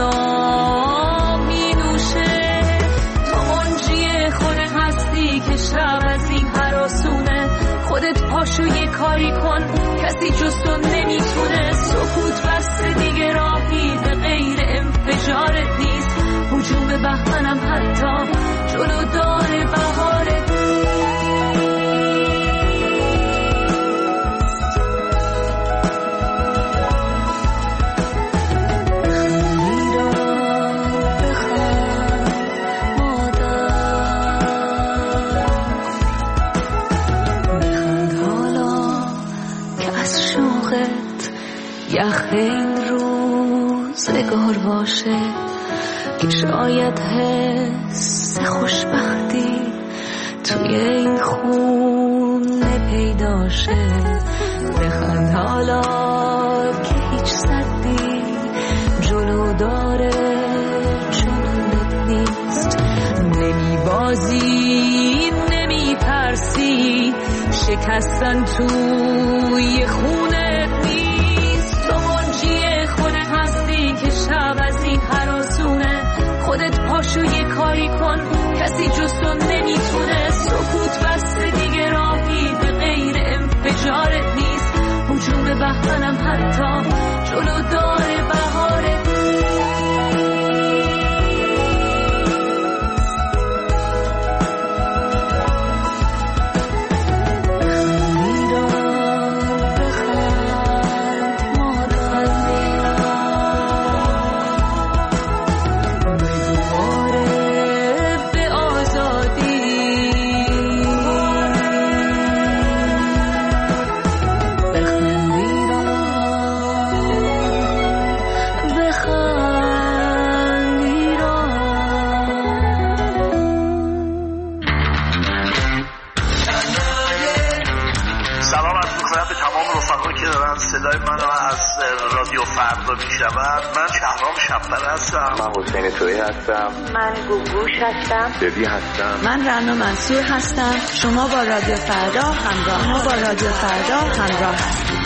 صدا می نوشه. تو منجی خود هستی که شب از این هراسونه. خودت پاشو یه کاری کن کسی جز تو نمیتونه. سکوت بسته دیگه راهی به غیر انفجارت نیست. هجوم بهمنم حتی جلو داره بهارت. یخ این روزگار باشه که شاید حس خوشبختی توی این خونه پیدا شه. بخند حالا که هیچ سدی جلو داره جلوت نیست. نمی بازی نمی ترسی شکستن توی خونه نیست. تو منجی خود هستی که شب از این هراسونه. خودت پاشو یه کاری کن کسی جز تو نمیتونه. سکوت بسته دیگه راهی به غیر انفجارت نیست. هجوم بهمنم حتی جلو داره بهارت. صدای منو از رادیو فردا میشنون. من شهرام شب‌بر هستم. من حسین تویی هستم. من گوگوش هستم. دبی هستم. من رنا منصور هستم. شما با رادیو فردا همراه هستید.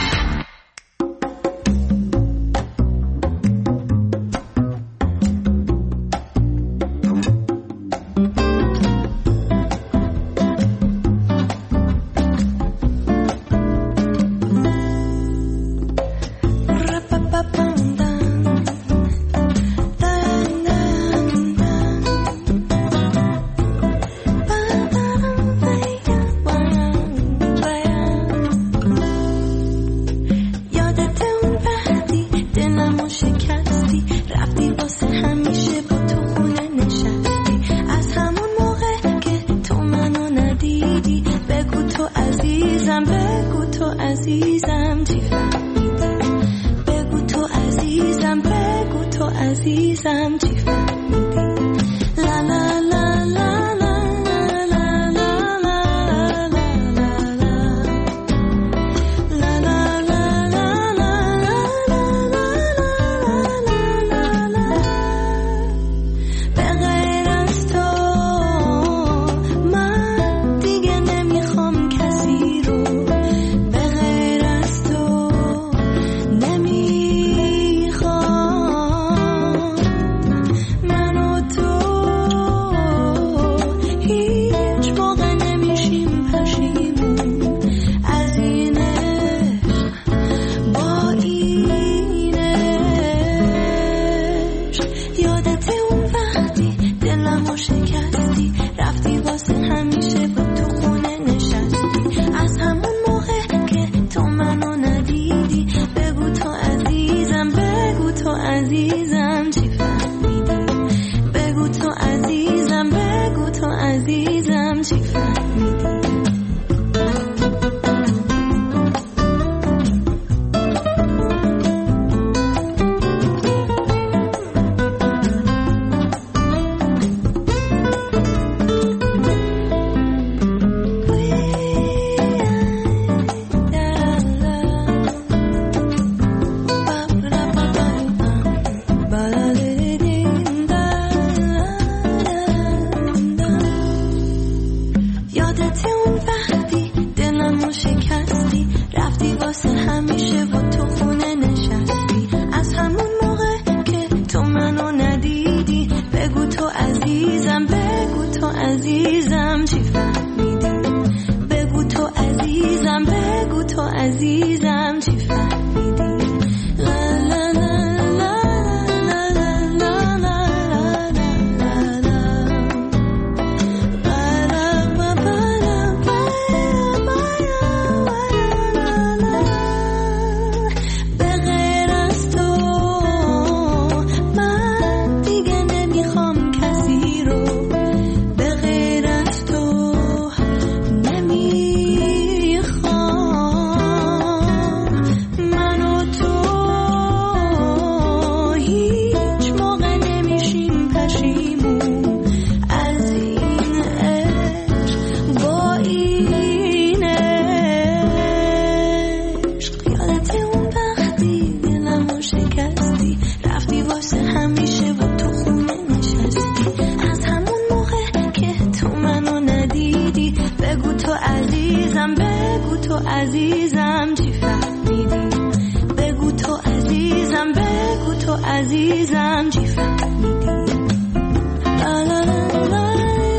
عزیزم چی فهمیدی؟ بگو تو عزیزم، بگو تو عزیزم چی فهمیدی؟ لا لا لا لا.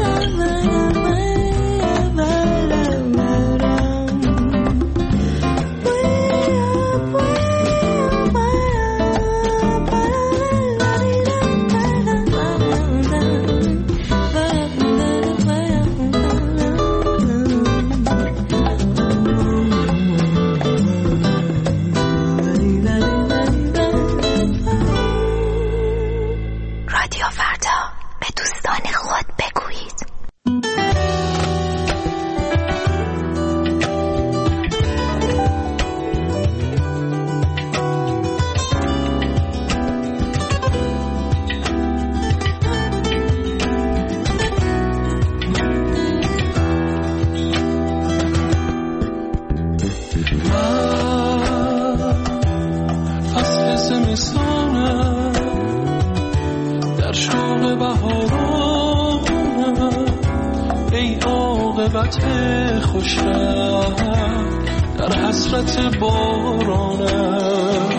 در حسرت بارانم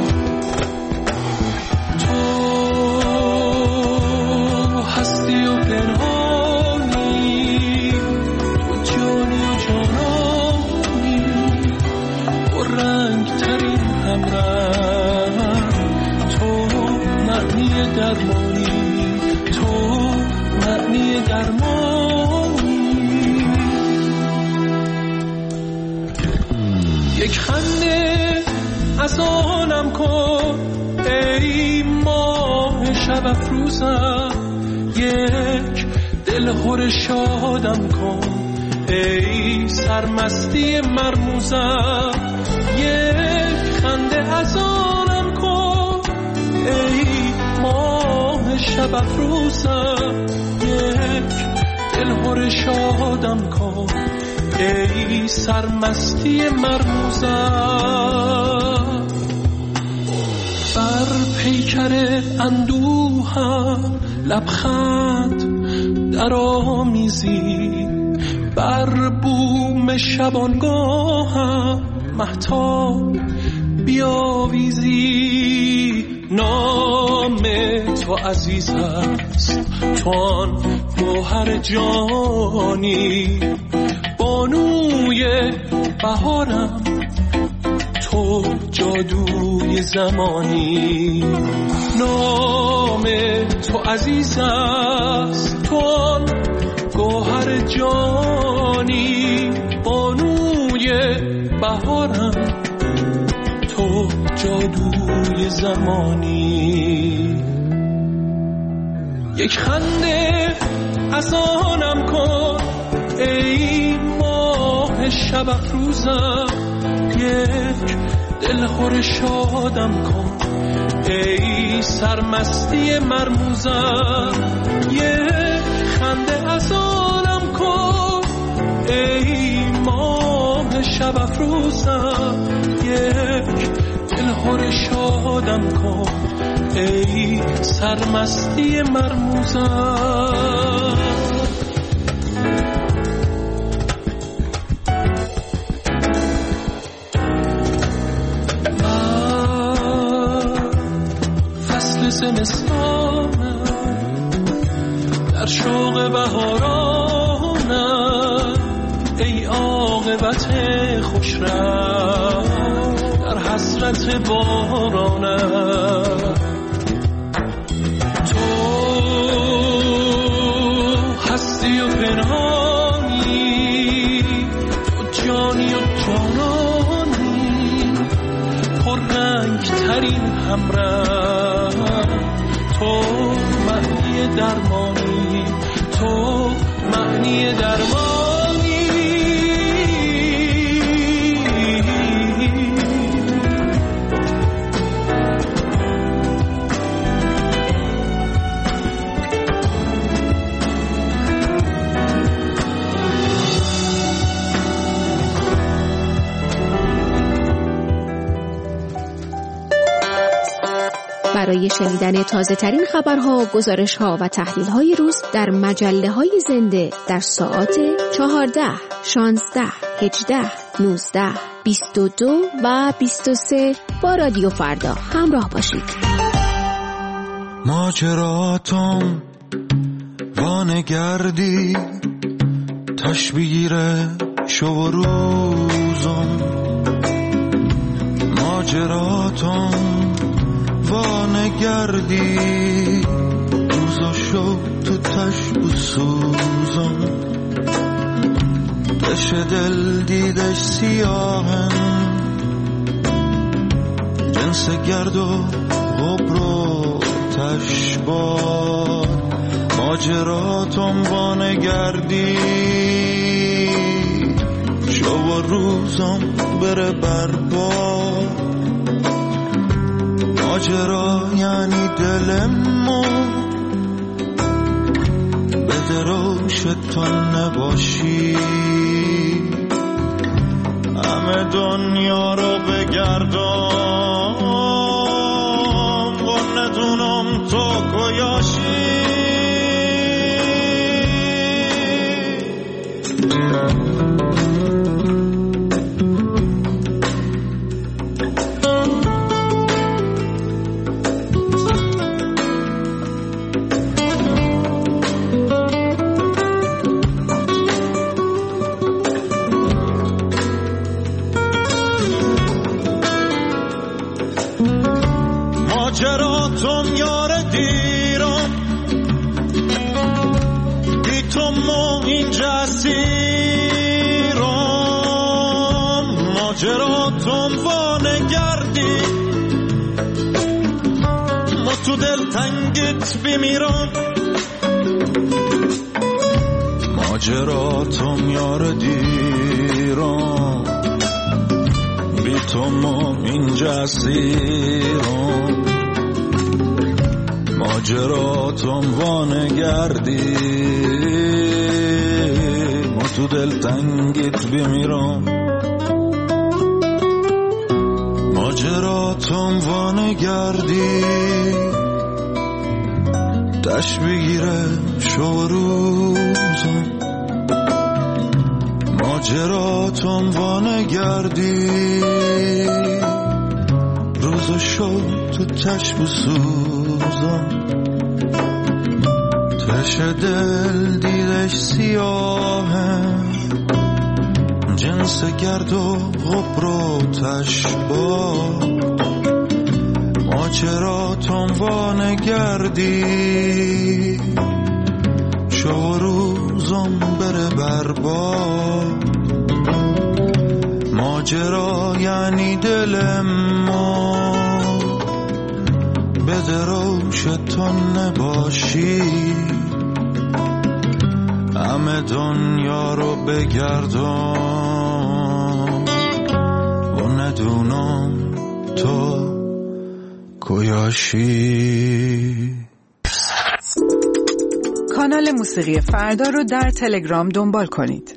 تو هستی و پنهانی، تو جانی و جانانی، و رنگ ترین همراه، تو معنی درمانی، تو معنی درمانی. یک خنده از آنم کن ای ماه شب افروزم، یک دلخور شادم کن ای سرمستی مرموزم. یک خنده از آنم کن ای ماه شب افروزم، یک دلخور شادم کن ای سرمستی مرموزم. بر پیکر اندوهم لبخند در آمیزی، بر بوم شبانگاهم مهتاب بیاویزی. نام تو عزیز است، تو آن گوهر جانی، بانوی بهارم، تو جادوی زمانی. نام تو عزیز است، تو آن گوهر جانی، بانوی بهارم، تو جادوی زمانی. یک خنده از آنم کن ای ماه شب افروزم، یک دلخور شادم کن ای سرمستی مرموزم. یک خنده از آنم کن ای ماه شب افروزم، یک دلخور شادم کن ای سرمستی مرموزم. زمستانم در شوق بهارانم ای عاقبت خوشرم در حسرت بارانم. تو هستی و پنهانی، تو جانی و جانانی، پررنگ ترین همراه، تو معنی درمانی، تو معنی درمانی. برای شنیدن تازه ترین خبرها، گزارش‌ها و تحلیل‌های روز در مجله‌های زنده در ساعات 14، 16، 18 19 22 و 23 با رادیو فردا همراه باشید. ماجراتم وانگردی تشبیه شو و روزم، ماجراتم وانگردی روزا شو تو تشب و سوزم، دش دل دیدش سیاهم جنس گرد و غبر و تشبار، ماجراتم وانگردی شو و روزم بره بربار، ماجرا یعنی دلمو بده روش تو نباشی، همه دنیا رو بگردم و ندونم تو کجایی. ماجراتم یار دیرم بی تو ما اینجا اسیرم، ماجراتم وانگردی ما تو دل تنگت بمیرم، ماجراتم یار دیرم بی تو ما اینجا اسیرم، ماجراتم وانگردی ما تو دل تنگت بمیرم، ماجراتم وانگردی دش بگیره شو روزم، ماجراتم وانگردی روز شو تو تشب و سوزم، تش دل دیدش سیاهم جنس گرد و غبر و تشبار، ماجراتم وانگردی شو روزم بره بربار، ماجرا یعنی دل ما بده روش تو نباشی، همه دنیا رو بگردم و ندونم تو کجایی. کانال موسیقی فردا رو در تلگرام دنبال کنید.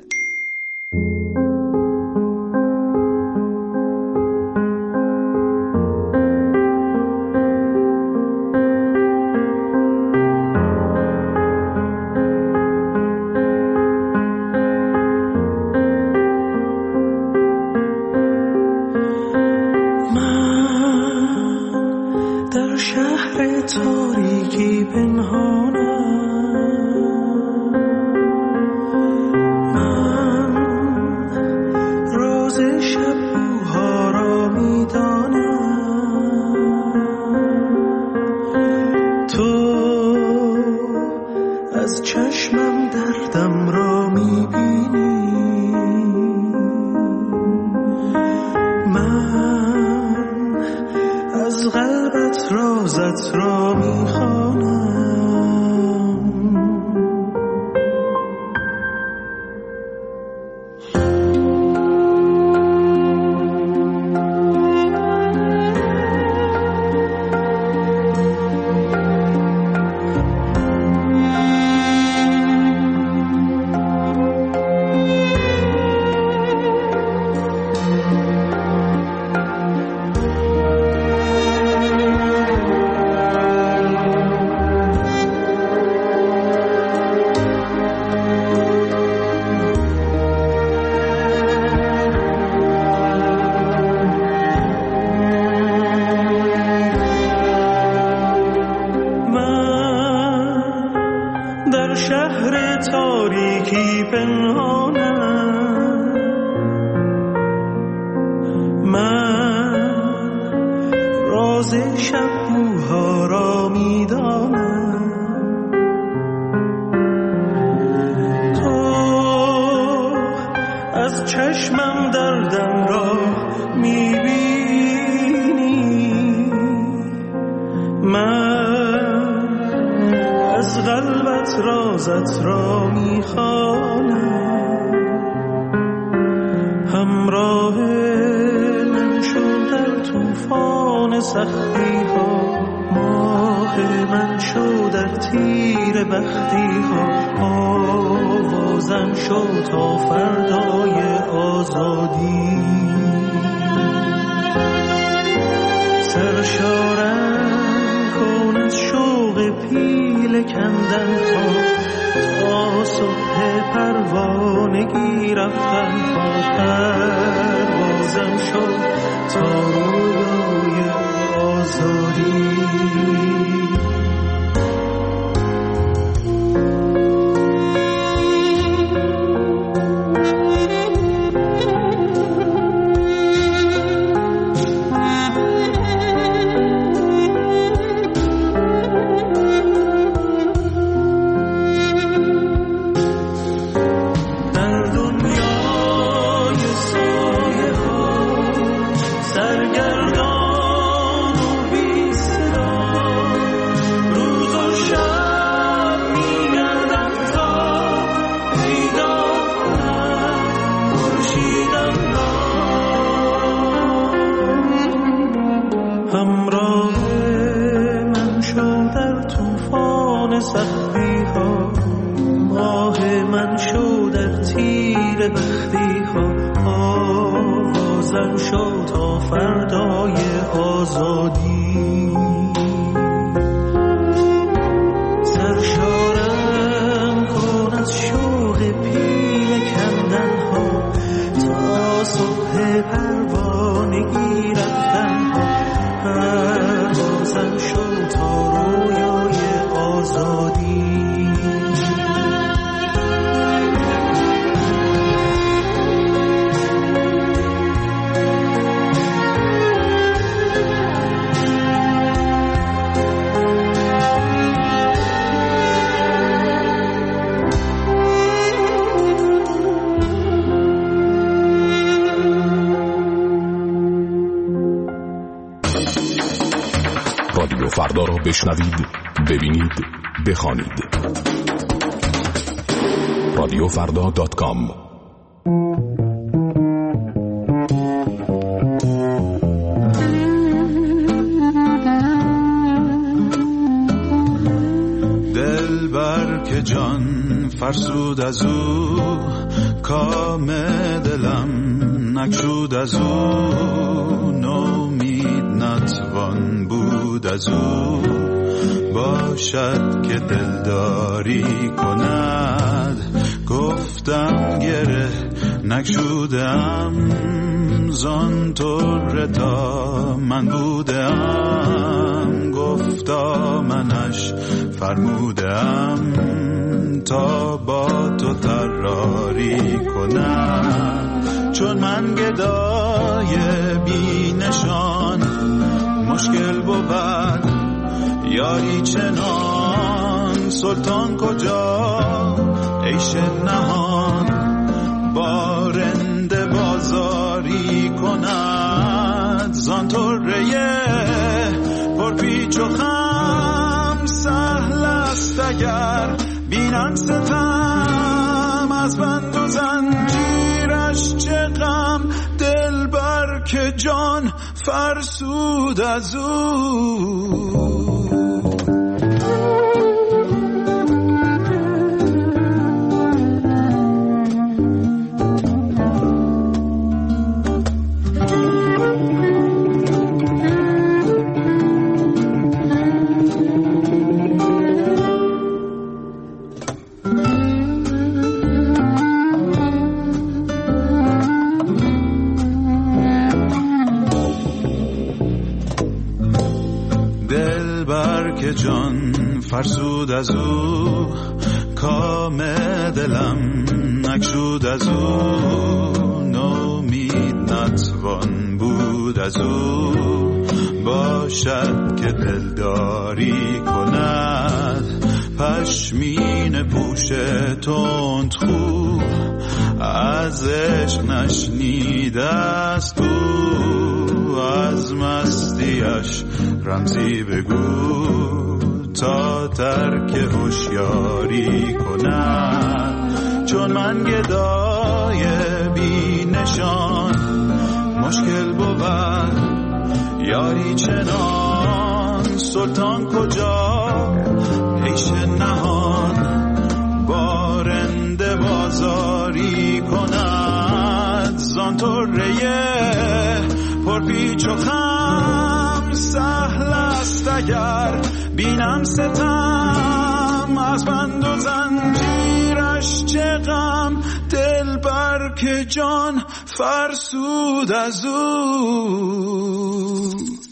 در شهر تاریکی پنهانم، من راز شب‌ها را می‌دانم. تو از چشمم دردم را می‌بینی، من از قلبت رازت را می‌خوانم. همراه من شو در طوفان سختی ها، ماه من شو در تیر بختی ها، آوازم شو تا فردای آزادی. سرشارم کن از شوق پیل کندن ها، تا صبح پروانگی رفتن ها. پروازم شو تا رویای آزادی. رادیو فردا را بشنوید، ببینید، بخوانید. رادیوفردا.com. دلبر که جان فرسود از او، کام دلم نکشود از او. نومید نتوان بود از او، باشد که دلداری کند. گفتم گره نکشودم، زان طور تا من بودم. گفتا منش فرمودم، تا با تو طراری کنم. چون من گدای بی نشان، مشکل بود یاری چنان. سلطان کجا عیش نهان، بارنده بازاری کند. زان طره پرپیچ و خم، سهل است اگر بینم ستم. از بند و زنجیرش چه غم، دلبر که جان فرسود از او. جان فرسود از او، کام دلم نکشود از او، نومید نتوان بود از او. باشد که دلداری کند پشمین پوش تند خو، از عشق نشنیده است او، از مستیش رمزی بگو تا ترک هوشیاری کند. چون من گدای بی نشان مشکل بود یاری چنان، سلطان کجا پیش نهان بارنده بازاری کند. زان طره پرپیچ و خم سهل است اگر بینم ستم، از بند و زنجیرش چه غم، دل بر که جان فرسود از او.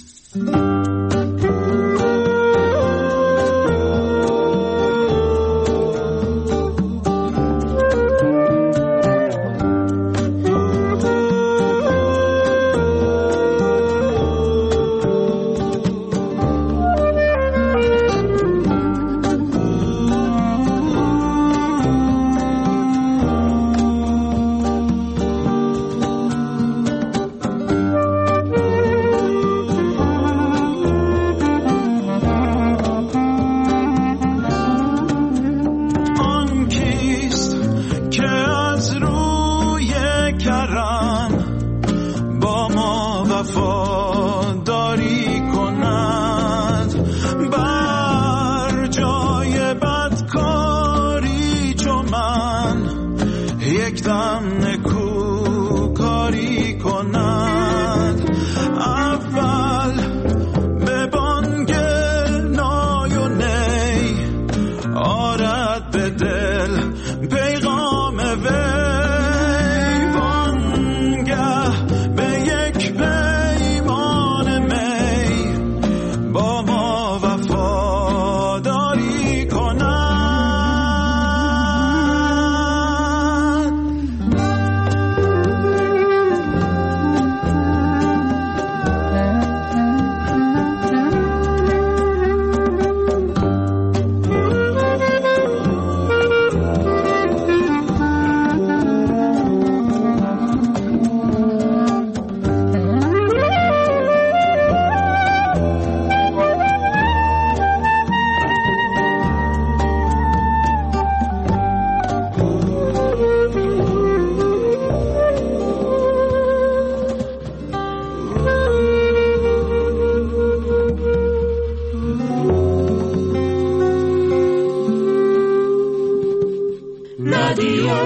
رادیو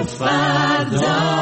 فردا.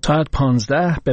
ساعت 15 به